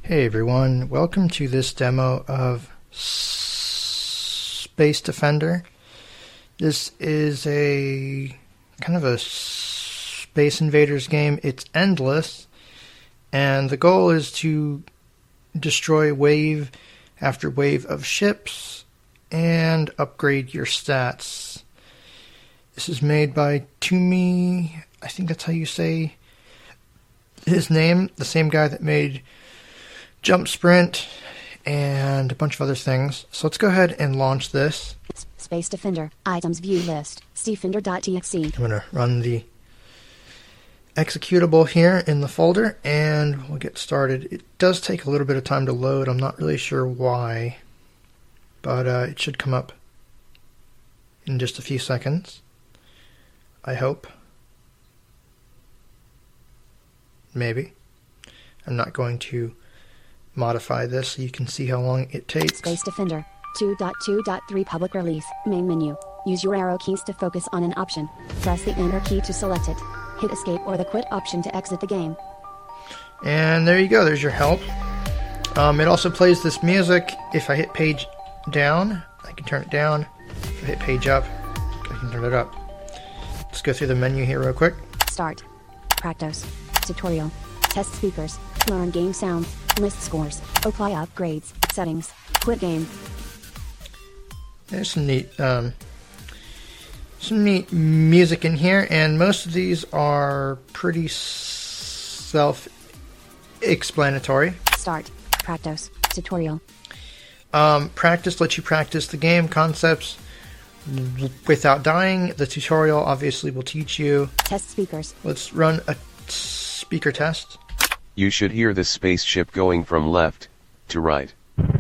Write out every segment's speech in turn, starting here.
Hey everyone, welcome to this demo of Space Defender. This is a kind of a Space Invaders game. It's endless, and the goal is to destroy wave after wave of ships and upgrade your stats. This is made by Toomey, I think that's how you say his name, the same guy that made Jump Sprint and a bunch of other things. So let's go ahead and launch this. Space Defender, items view list, stefender.exe. I'm going to run the executable here in the folder and we'll get started. It does take a little bit of time to load. I'm not really sure why, but it should come up in just a few seconds, I hope. Maybe. I'm not going to modify this so you can see how long it takes. Space Defender 2.2.3 public release. Main menu. Use your arrow keys to focus on an option. Press the enter key to select it. Hit escape or the quit option to exit the game. And there you go, there's your help. It also plays this music. If I hit page down, I can turn it down. If I hit page up, I can turn it up. Let's go through the menu here real quick. Start. Practice. Tutorial. Test speakers. Learn game sounds. List scores. Apply upgrades. Settings. Quit game. There's some neat music in here, and most of these are pretty self-explanatory. Start. Practice. Tutorial. Practice lets you practice the game concepts without dying. The tutorial obviously will teach you. Test speakers. Let's run a speaker test. You should hear the spaceship going from left to right.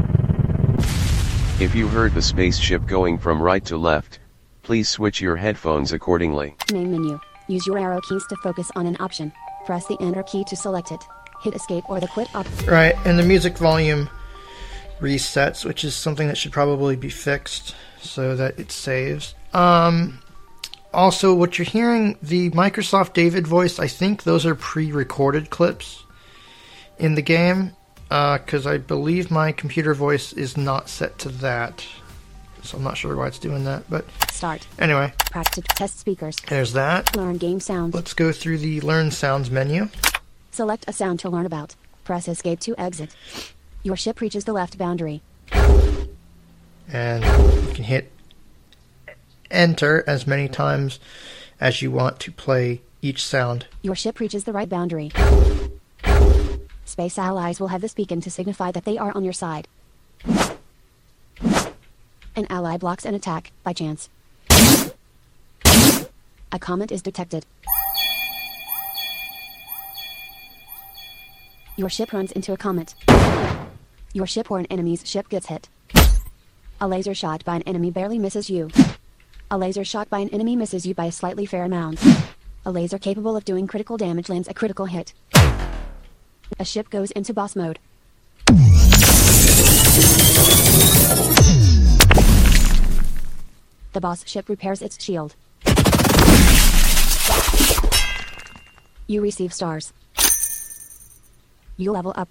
If you heard the spaceship going from right to left, please switch your headphones accordingly. Main menu. Use your arrow keys to focus on an option. Press the enter key to select it. Hit escape or the quit option. Right, and the music volume resets, which is something that should probably be fixed so that it saves. Also, what you're hearing, the Microsoft David voice, I think those are pre-recorded clips in the game, because I believe my computer voice is not set to that, so I'm not sure why it's doing that, but Start. Anyway. Practice. Test speakers. There's that. Learn game sounds. Let's go through the Learn Sounds menu. Select a sound to learn about. Press escape to exit. Your ship reaches the left boundary. And you can hit enter as many times as you want to play each sound. Your ship reaches the right boundary. Space allies will have this beacon to signify that they are on your side. An ally blocks an attack, by chance. A comet is detected. Your ship runs into a comet. Your ship or an enemy's ship gets hit. A laser shot by an enemy barely misses you. A laser shot by an enemy misses you by a slightly fair amount. A laser capable of doing critical damage lands a critical hit. A ship goes into boss mode. The boss ship repairs its shield. You receive stars. You level up.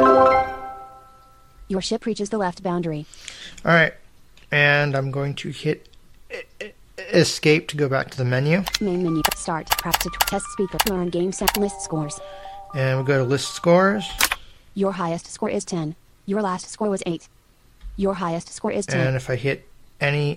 Your ship reaches the left boundary. Alright, and I'm going to hit escape to go back to the menu. Main menu. Start. Practice. Test speaker. Learn game sound. List scores. And we'll go to list scores. Your highest score is 10. Your last score was 8. Your highest score is 10. And if I hit any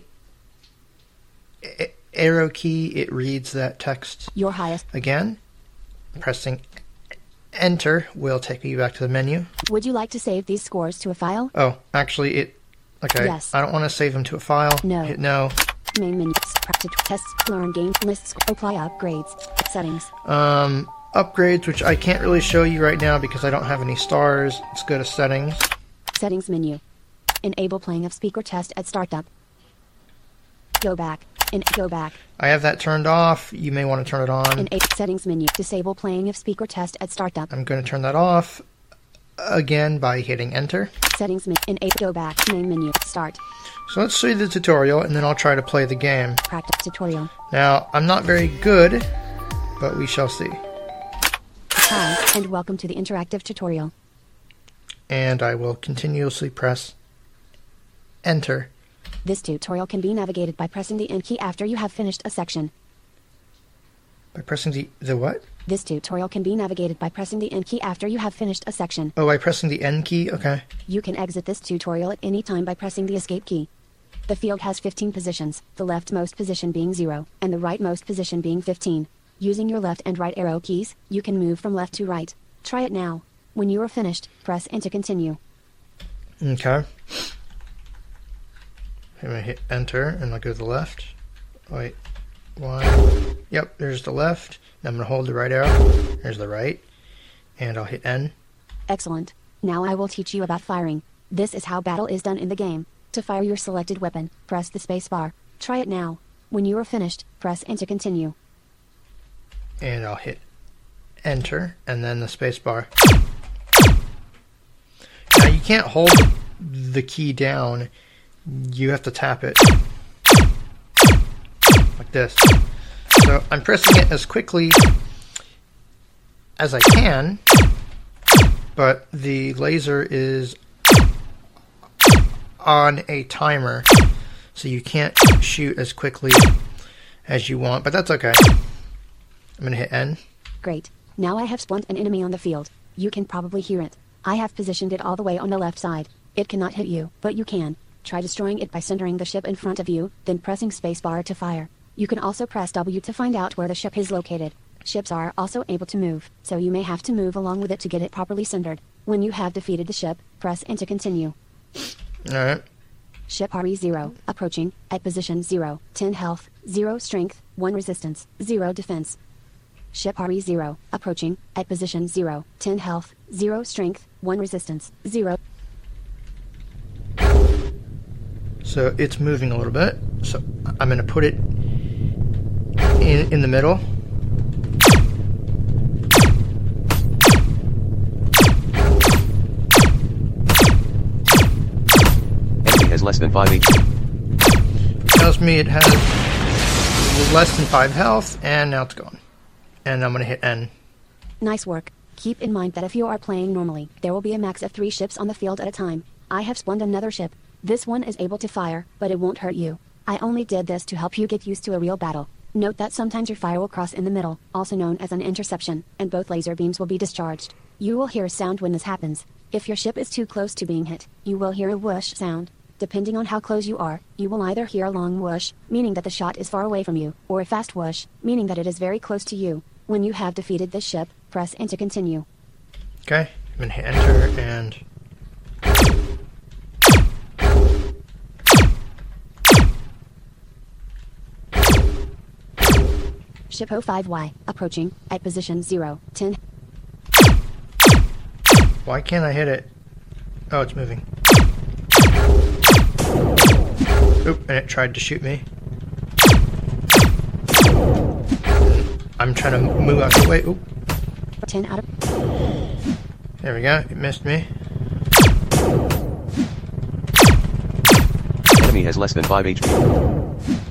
arrow key, it reads that text Your highest. again. Pressing enter will take you back to the menu. Would you like to save these scores to a file? Oh, actually okay. Yes. I don't want to save them to a file. No. Hit no. Main menu. Practice. Test. Learn game. Lists. Apply upgrades. Settings. Upgrades, which I can't really show you right now because I don't have any stars. Let's go to settings. Settings menu. Enable playing of speaker test at startup. Go back. Go back. I have that turned off. You may want to turn it on. Settings menu. Disable playing of speaker test at startup. I'm going to turn that off again by hitting enter. Settings menu. Go back. Main menu. Start. So let's show you the tutorial and then I'll try to play the game. Practice tutorial. Now, I'm not very good, but we shall see. Hi, and welcome to the interactive tutorial. and I will continuously press enter. This tutorial can be navigated by pressing the N key after you have finished a section. By pressing the what? This tutorial can be navigated by pressing the N key after you have finished a section. Oh, by pressing the N key? Okay. You can exit this tutorial at any time by pressing the escape key. The field has 15 positions, the leftmost position being 0, and the rightmost position being 15. Using your left and right arrow keys, you can move from left to right. Try it now. When you are finished, press N to continue. Okay. I'm going to hit enter, and I'll go to the left. Wait. 1. Yep, there's the left. Now I'm going to hold the right arrow. There's the right. And I'll hit N. Excellent. Now I will teach you about firing. This is how battle is done in the game. To fire your selected weapon, press the space bar. Try it now. When you are finished, press N to continue. And I'll hit enter, and then the space bar. Now you can't hold the key down. You have to tap it. Like this. So I'm pressing it as quickly as I can, but the laser is on a timer, so you can't shoot as quickly as you want, but that's okay. I'm going to hit N. Great. Now I have spawned an enemy on the field. You can probably hear it. I have positioned it all the way on the left side. It cannot hit you, but you can. Try destroying it by centering the ship in front of you, then pressing spacebar to fire. You can also press W to find out where the ship is located. Ships are also able to move, so you may have to move along with it to get it properly centered. When you have defeated the ship, press N to continue. Alright. Ship RE0, approaching, at position 0, 10 health, 0 strength, 1 resistance, 0 defense. Ship RE0, approaching, at position 0, 10 health, 0 strength, 1 resistance, 0. So it's moving a little bit. So I'm going to put it in the middle. Enemy has less than 5 HP. Tells me it has less than 5 health, and now it's gone. And I'm going to hit N. Nice work. Keep in mind that if you are playing normally, there will be a max of 3 ships on the field at a time. I have spawned another ship. This one is able to fire, but it won't hurt you. I only did this to help you get used to a real battle. Note that sometimes your fire will cross in the middle, also known as an interception, and both laser beams will be discharged. You will hear a sound when this happens. If your ship is too close to being hit, you will hear a whoosh sound. Depending on how close you are, you will either hear a long whoosh, meaning that the shot is far away from you, or a fast whoosh, meaning that it is very close to you. When you have defeated this ship, press N to continue. Okay, I'm going to hit enter, and Ship O5Y, approaching, at position 0, 10. why can't I hit it? Oh, it's moving. Oop, and it tried to shoot me. I'm trying to move out the way. Oop. 10 out of... There we go, it missed me. Enemy has less than 5 HP.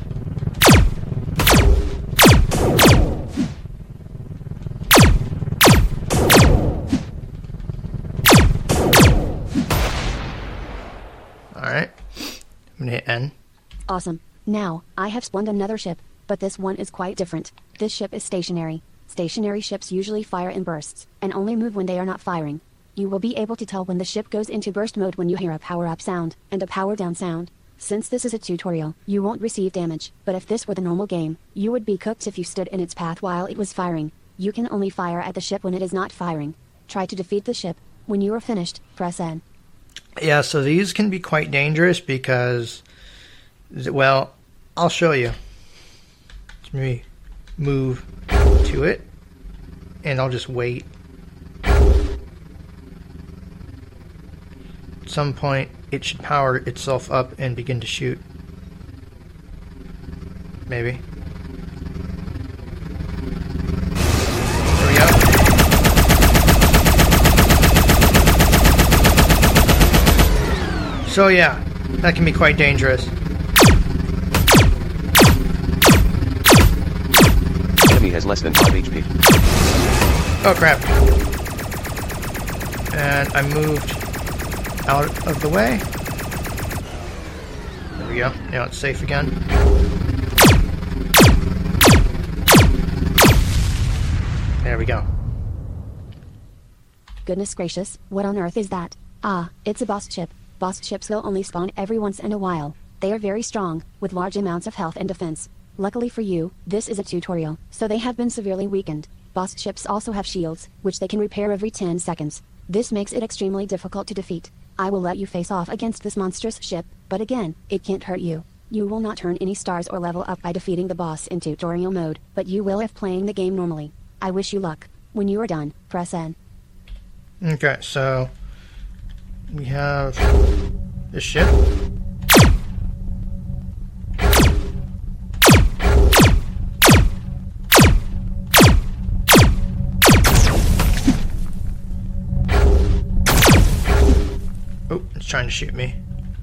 Alright. I'm gonna hit N. Awesome. Now, I have spawned another ship, but this one is quite different. This ship is stationary. Stationary ships usually fire in bursts, and only move when they are not firing. You will be able to tell when the ship goes into burst mode when you hear a power-up sound, and a power-down sound. Since this is a tutorial, you won't receive damage, but if this were the normal game, you would be cooked if you stood in its path while it was firing. You can only fire at the ship when it is not firing. Try to defeat the ship. When you are finished, press N. Yeah, so these can be quite dangerous because, well, I'll show you. Let me move to it, and I'll just wait. At some point, it should power itself up and begin to shoot. Maybe. There we go. So yeah, that can be quite dangerous. Enemy has less than 5 HP. Oh crap. And I moved out of the way. There we go. Now it's safe again. There we go. Goodness gracious, what on earth is that? Ah, it's a boss ship. Boss ships will only spawn every once in a while. They are very strong, with large amounts of health and defense. Luckily for you, this is a tutorial, so they have been severely weakened. Boss ships also have shields, which they can repair every 10 seconds. This makes it extremely difficult to defeat. I will let you face off against this monstrous ship, but again, it can't hurt you. You will not earn any stars or level up by defeating the boss in tutorial mode, but you will if playing the game normally. I wish you luck. When you are done, press N. Okay, so we have the ship. Oh, it's trying to shoot me.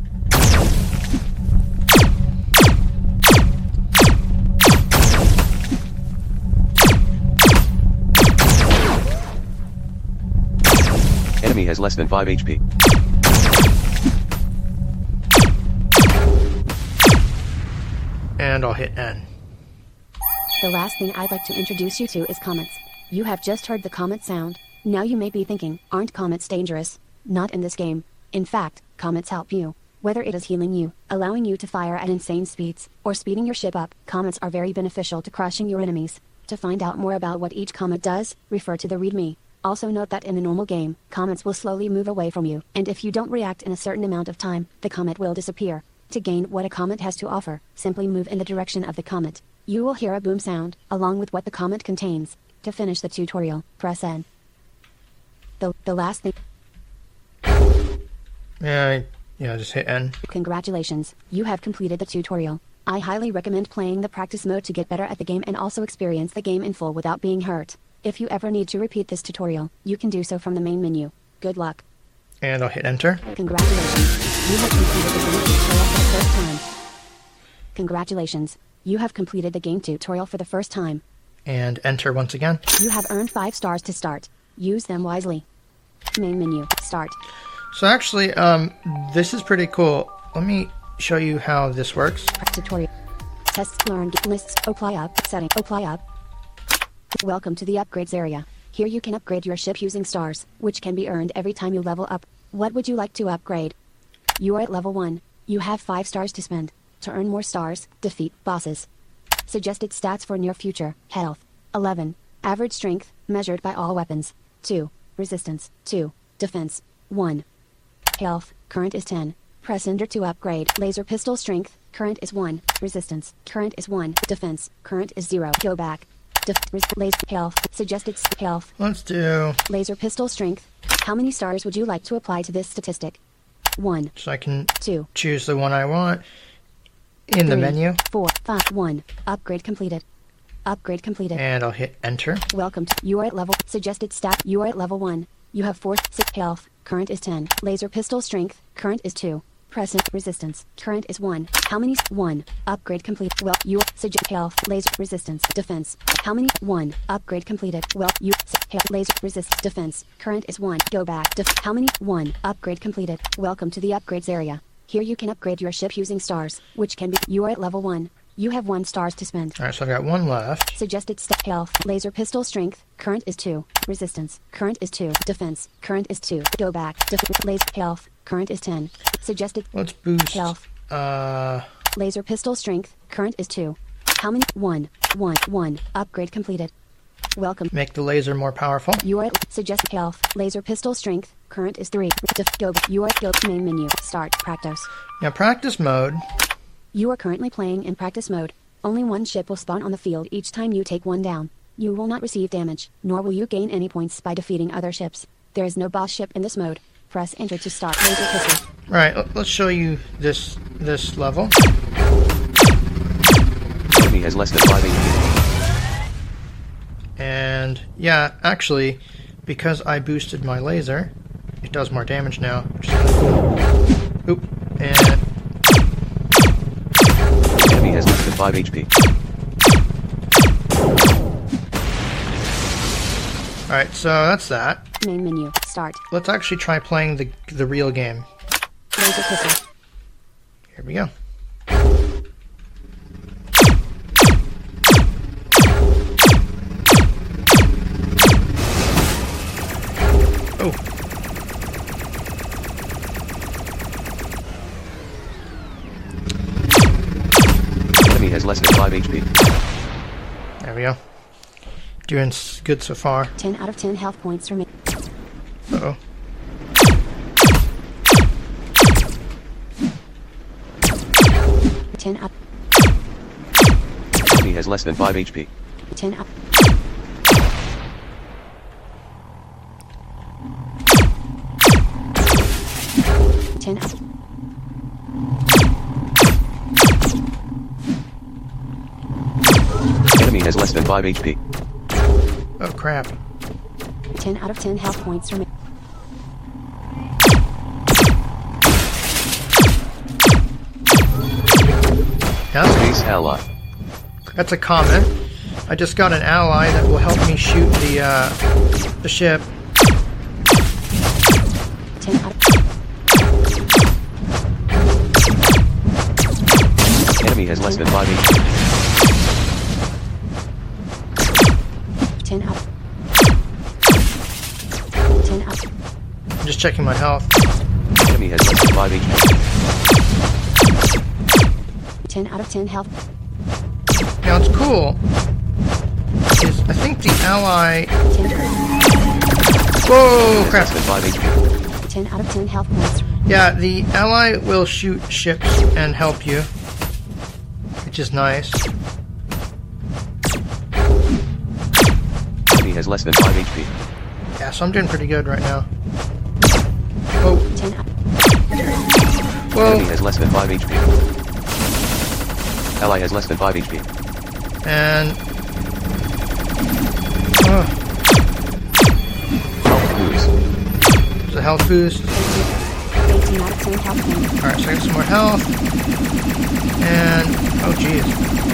Enemy has less than 5 HP. And I'll hit N. The last thing I'd like to introduce you to is comets. You have just heard the comet sound. Now you may be thinking, aren't comets dangerous? Not in this game. In fact, comets help you. Whether it is healing you, allowing you to fire at insane speeds, or speeding your ship up, comets are very beneficial to crushing your enemies. To find out more about what each comet does, refer to the README. Also note that in the normal game, comets will slowly move away from you, and if you don't react in a certain amount of time, the comet will disappear. To gain what a comet has to offer, simply move in the direction of the comet. You will hear a boom sound, along with what the comet contains. To finish the tutorial, press N. The last thing... Yeah, just hit N. Congratulations, you have completed the tutorial. I highly recommend playing the practice mode to get better at the game and also experience the game in full without being hurt. If you ever need to repeat this tutorial, you can do so from the main menu. Good luck. And I'll hit enter. Congratulations, you have completed the game tutorial for the first time. Congratulations, you have completed the game tutorial for the first time. And enter once again. You have earned 5 stars to start. Use them wisely. Main menu, start. So actually, this is pretty cool. Let me show you how this works. Tutorial. Tests learned, lists, apply up, setting, apply up. Welcome to the upgrades area. Here you can upgrade your ship using stars, which can be earned every time you level up. What would you like to upgrade? You are at level 1. You have 5 stars to spend. To earn more stars, defeat bosses. Suggested stats for near future, health, 11. Average strength, measured by all weapons, 2. Resistance, 2. Defense, 1. Health, current is 10. Press enter to upgrade. Laser pistol strength, current is 1. Resistance, current is 1. Defense, current is 0. Go back. Laser health, suggested health. Let's do... Laser pistol strength. How many stars would you like to apply to this statistic? 1. So I can 2. choose the one I want in the 3, menu. 4, 5, 1. Upgrade completed. Upgrade completed. And I'll hit enter. Welcome to... You are at level... Suggested stat. You are at level 1. You have 4, 6 health. Current is 10. Laser pistol strength. Current is 2. Present resistance. Current is 1. How many? 1. Upgrade complete. Well, you suggest health. Laser resistance. Defense. How many? 1. Upgrade completed. Well, you laser resist. Defense. Current is 1. Go back. How many? 1. Upgrade completed. Welcome to the upgrades area. Here you can upgrade your ship using stars, which can be... You are at level 1. You have 1 stars to spend. Alright, so I've got 1 left. Suggested health. Laser pistol strength. Current is 2. Resistance. Current is 2. Defense. Current is 2. Go back. Laser health. Current is 10. Suggested... Let's boost... Health. Laser pistol strength. Current is 2. How many? 1. 1. Upgrade completed. Welcome. Make the laser more powerful. You are at... Suggest health. Laser pistol strength. Current is 3. Go. You are at... Go. Main menu. Start. Practice. Now, practice mode... You are currently playing in practice mode. Only 1 ship will spawn on the field each time you take 1 down. You will not receive damage, nor will you gain any points by defeating other ships. There is no boss ship in this mode. Press enter to start laser pistol. Alright, let's show you this level. Enemy has less than 5 HP. And yeah, actually, because I boosted my laser, it does more damage now. Oop, and... Enemy has less than 5 HP. Alright, so that's that. Main menu. start. let's actually try playing the real game. Laser pistol. Here we go. Oh. Enemy has less than 5 HP. There we go. Doing good so far. 10 out of 10 health points remaining. Uh-oh. 10 out. Enemy has less than 5 HP. 10 out. 10 out. Enemy has less than 5 HP. Oh, crap. 10 out of 10 health points remaining. Space ally. That's a comment. I just got an ally that will help me shoot the ship. 10 out of. Enemy has less than 5 HP. 10 out. 10 out. I'm just checking my health. Enemy has less than 5 HP. 10 out of 10 health. Now, it's cool. I think the ally... 10, Whoa, Has crap. less than 5 HP. 10 out of 10 health points. Yeah, the ally will shoot ships and help you, which is nice. Enemy has less than 5 HP. Yeah, so I'm doing pretty good right now. Oh, 10 out. whoa, Enemy has less than 5 HP. Ally has less than 5 HP. and... Health boost. There's a health boost. 18 out of 10 health points. Alright, so I got some more health. And... oh, jeez.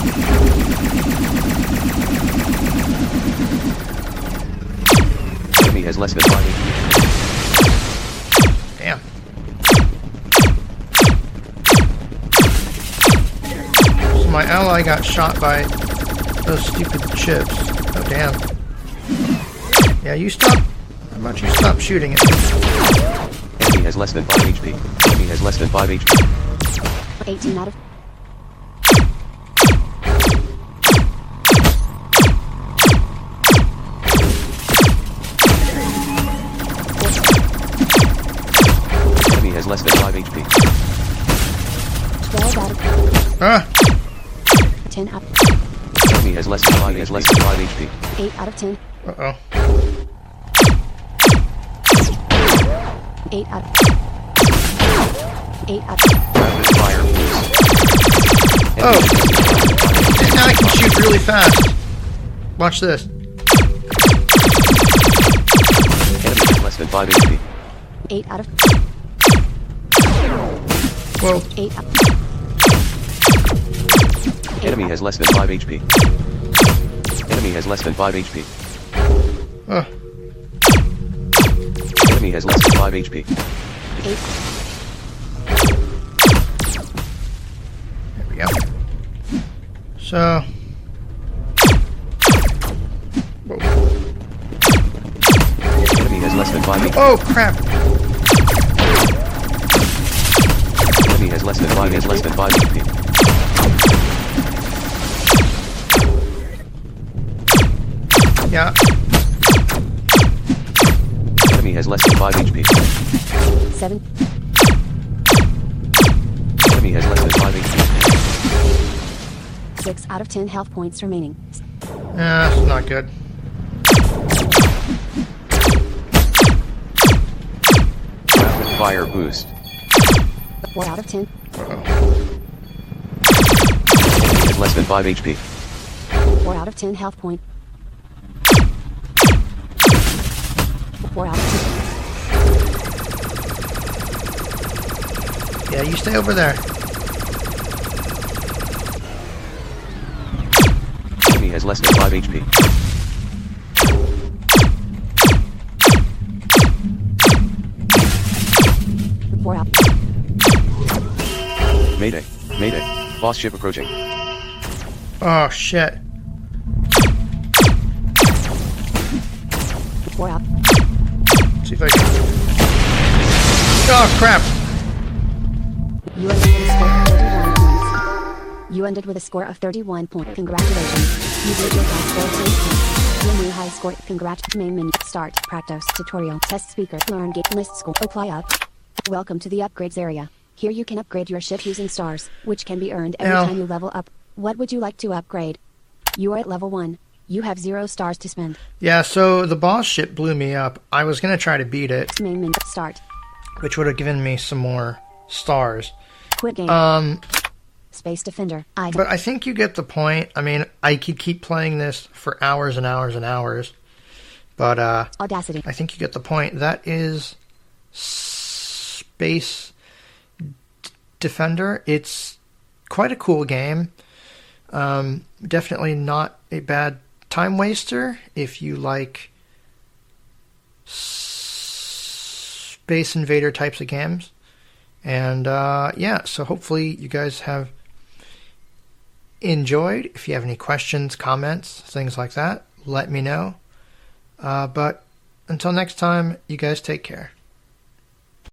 Enemy has less than 5 HP. Damn. So my ally got shot by those stupid ships. Oh, damn. Yeah, you stop. How about you stop shooting it? Enemy has less than 5 HP. Enemy has less than 5 HP. 18 out of. Enemy has less than 5 HP. 12 out of. Ah! 10 out. Enemy has less than 5 HP. Has less than 5 HP. 8 out of 10. Uh-oh. 8 out. 8 out. Rapid fire boost. Oh! And now I can shoot really fast. Watch this. Enemy has less than 5 HP. 8 out of. Whoa. 8 out. Enemy has less than 5 HP. Enemy has less than 5 HP. Oh. Enemy has less than 5 HP. 8. There we go. So... whoa. Enemy has less than 5 HP. Oh, crap! Enemy has less than 5 HP. Less than 5 HP. Yeah. Enemy has less than 5 HP. 7. Enemy has less than 5 HP. 6 out of 10 health points remaining. That's not good. Rapid fire boost. 4 out of 10. Uh-oh. Enemy has less than 5 HP. 4 out of 10 health point. 4 out of 10. Yeah, you stay over there. Enemy has less than 5 HP. 4 up. Mayday, mayday, boss ship approaching. Oh, shit. 4 up. See if I can... Oh, crap! You ended with a score of 31 points. Congratulations. You beat your high score of 3 points. Your new high score. Congrats. Main menu. Start. Practice. Tutorial. Test speaker. Learn. Get list score. Apply up. Welcome to the upgrades area. Here you can upgrade your ship using stars, which can be earned every time you level up. What would you like to upgrade? You are at level 1. You have 0 stars to spend. Yeah, so the boss ship blew me up. I was going to try to beat it. Main menu. Start. Which would have given me some more stars. Quit game. Space Defender. But I think you get the point. I mean, I could keep playing this for hours and hours and hours. But Audacity. I think you get the point. That is Space Defender. It's quite a cool game. Definitely not a bad time waster if you like Space Invader types of games. And yeah, so hopefully you guys have enjoyed. If you have any questions, comments, things like that, let me know. But until next time, you guys take care.